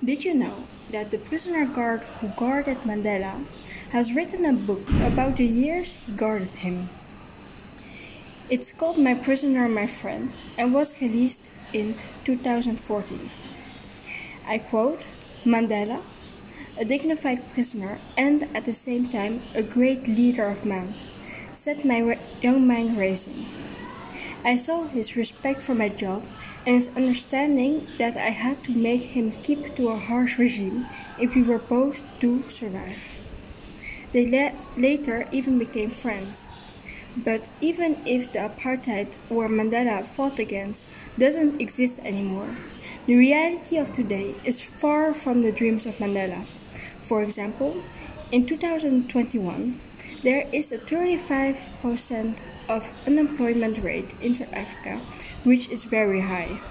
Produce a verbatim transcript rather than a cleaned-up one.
Did you know that the prisoner guard who guarded Mandela has written a book about the years he guarded him? It's called My Prisoner, My Friend and was released in two thousand fourteen. I quote, "Mandela, a dignified prisoner and at the same time a great leader of men, set my ra- young mind racing. I saw his respect for my job and his understanding that I had to make him keep to a harsh regime if we were both to survive. They la- later even became friends. But even if the apartheid war Mandela fought against doesn't exist anymore, the reality of today is far from the dreams of Mandela. For example, in two thousand twenty-one, there is a thirty-five percent of unemployment rate in South Africa, which is very high.